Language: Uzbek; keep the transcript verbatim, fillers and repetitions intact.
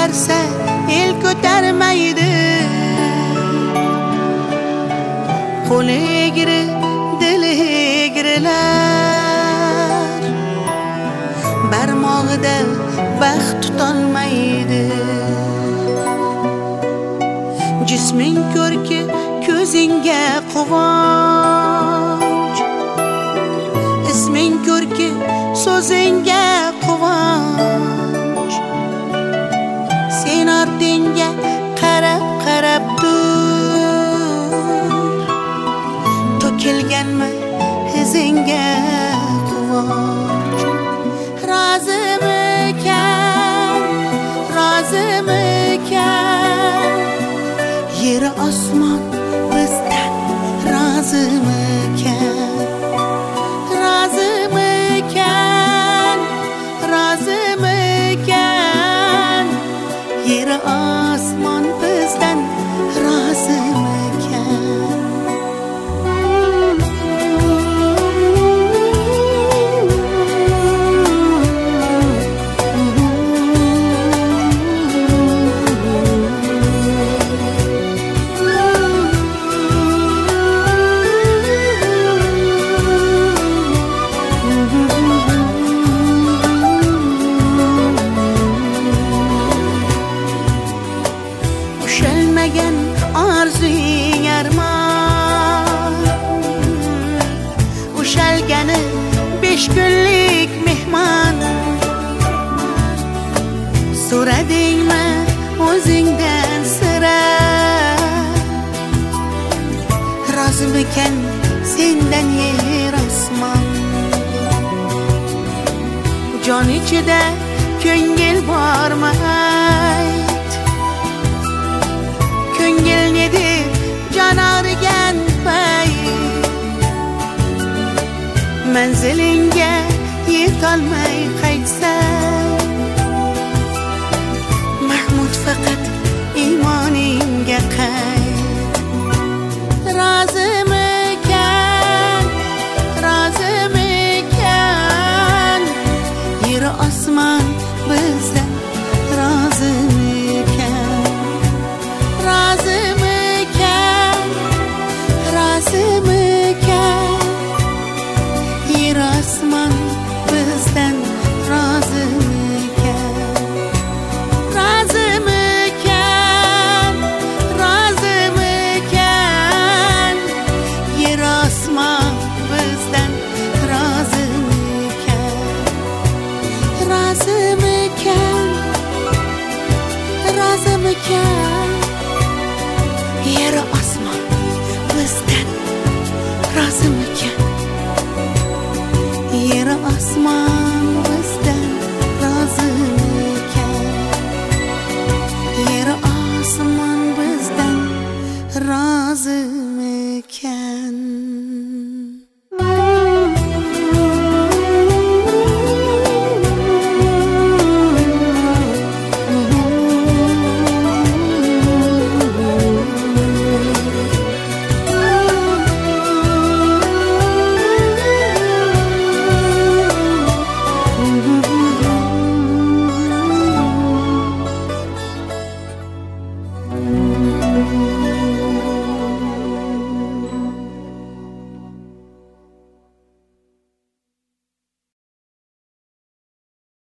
ko'tarsa el ko'tarmaydi. Qo'li egri, dili egrilar, barmog'ida baxt tutolmaydi. Jisming ko'rki ko'zingga quvonch, isming ko'rki so'zingga quvonch. Sen ortingga qarab qarab tur, to'kilganmi izingga quvonch. Rozimikan, rozimikan, yer osmon bizdan rozimikan. Rozimikan, rozimikan, yer osmon bizdan rozimikan. Ushalmagan orzung armon, ushalgani besh kunlik mehmon. So'radingmi o'zingdan sira, rozimikan sendan yer osmon. Jon ichida ko'ngil bormi ayt, ko'ngil nedir jon og'rigan payt. Manzilingga yetolmay qaytsang, Mahmud faqat iymoningga qayt. Rozimikan, rozimikan, yer osmon bizdan rozimikan. Rozimikan, rozimikan, yer osmon bizdan rozimikan. Rozimikan, rozimikan, yer osmon bizdan rozimikan. Rozimikan, rozimikan, yer osmon bizdan rozimikan. Yer osmon